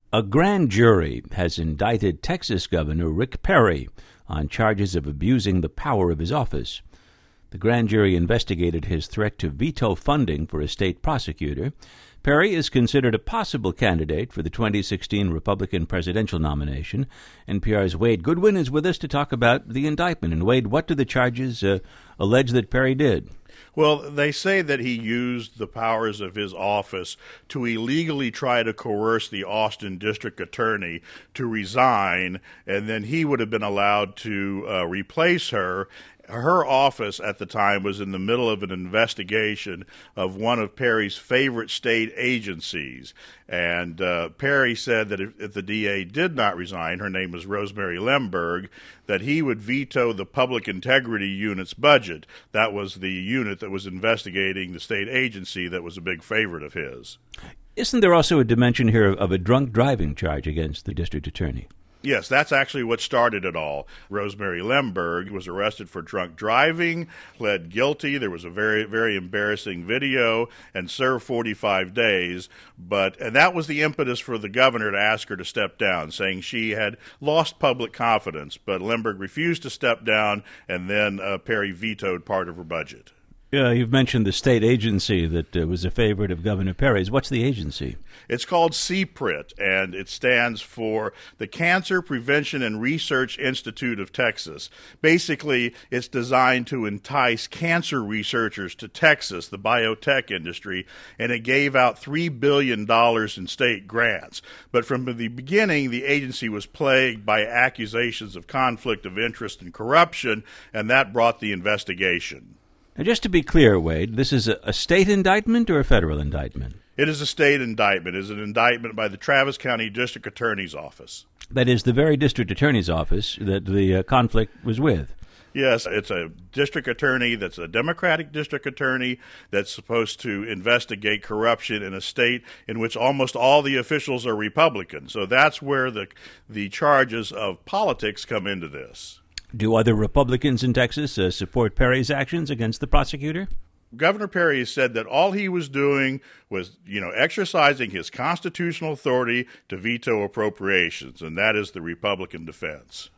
A grand jury has indicted Texas Governor Rick Perry on charges of abusing the power of his office. The grand jury investigated his threat to veto funding for a state prosecutor. Perry is considered a possible candidate for the 2016 Republican presidential nomination. NPR's Wade Goodwin is with us to talk about the indictment. And Wade, what do the charges allege that Perry did? Well, they say that he used the powers of his office to illegally try to coerce the Austin district attorney to resign, and then he would have been allowed to replace her. Her office at the time was in the middle of an investigation of one of Perry's favorite state agencies. And Perry said that if the DA did not resign, her name was Rosemary Lemberg, that he would veto the Public Integrity Unit's budget. That was the unit that was investigating the state agency that was a big favorite of his. Isn't there also a dimension here of a drunk driving charge against the district attorney? Yes, that's actually what started it all. Rosemary Lemberg was arrested for drunk driving, pled guilty. There was a very, very embarrassing video, and served 45 days. And that was the impetus for the governor to ask her to step down, saying she had lost public confidence. But Lemberg refused to step down, and then Perry vetoed part of her budget. You've mentioned the state agency that was a favorite of Governor Perry's. What's the agency? It's called CPRIT, and it stands for the Cancer Prevention and Research Institute of Texas. Basically, it's designed to entice cancer researchers to Texas, the biotech industry, and it gave out $3 billion in state grants. But from the beginning, the agency was plagued by accusations of conflict of interest and corruption, and that brought the investigation. Now, just to be clear, Wade, this is a state indictment or a federal indictment? It is a state indictment. It is an indictment by the Travis County District Attorney's Office. That is the very district attorney's office that the conflict was with. Yes, it's a district attorney that's a Democratic district attorney that's supposed to investigate corruption in a state in which almost all the officials are Republican. So that's where the charges of politics come into this. Do other Republicans in Texas support Perry's actions against the prosecutor? Governor Perry has said that all he was doing was, exercising his constitutional authority to veto appropriations, and that is the Republican defense.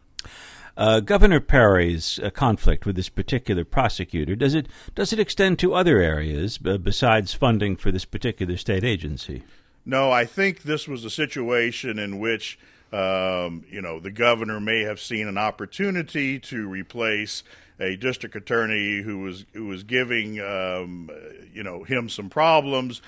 Governor Perry's conflict with this particular prosecutor, does it extend to other areas besides funding for this particular state agency? No, I think this was a situation in which the governor may have seen an opportunity to replace a district attorney who was giving him some problems.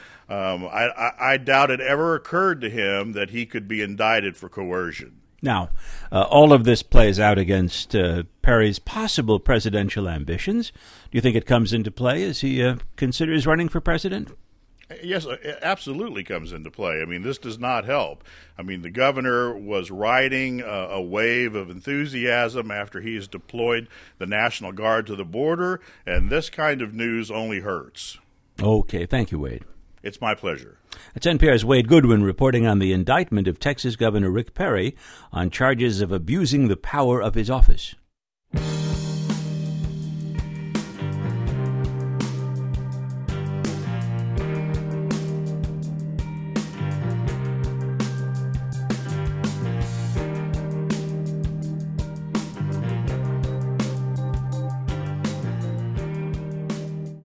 I doubt it ever occurred to him that he could be indicted for coercion. Now, all of this plays out against Perry's possible presidential ambitions. Do you think it comes into play as he considers running for president? Yes, it absolutely comes into play. I mean, this does not help. I mean, the governor was riding a wave of enthusiasm after he's deployed the National Guard to the border, and this kind of news only hurts. Okay, thank you, Wade. It's my pleasure. That's NPR's Wade Goodwin reporting on the indictment of Texas Governor Rick Perry on charges of abusing the power of his office.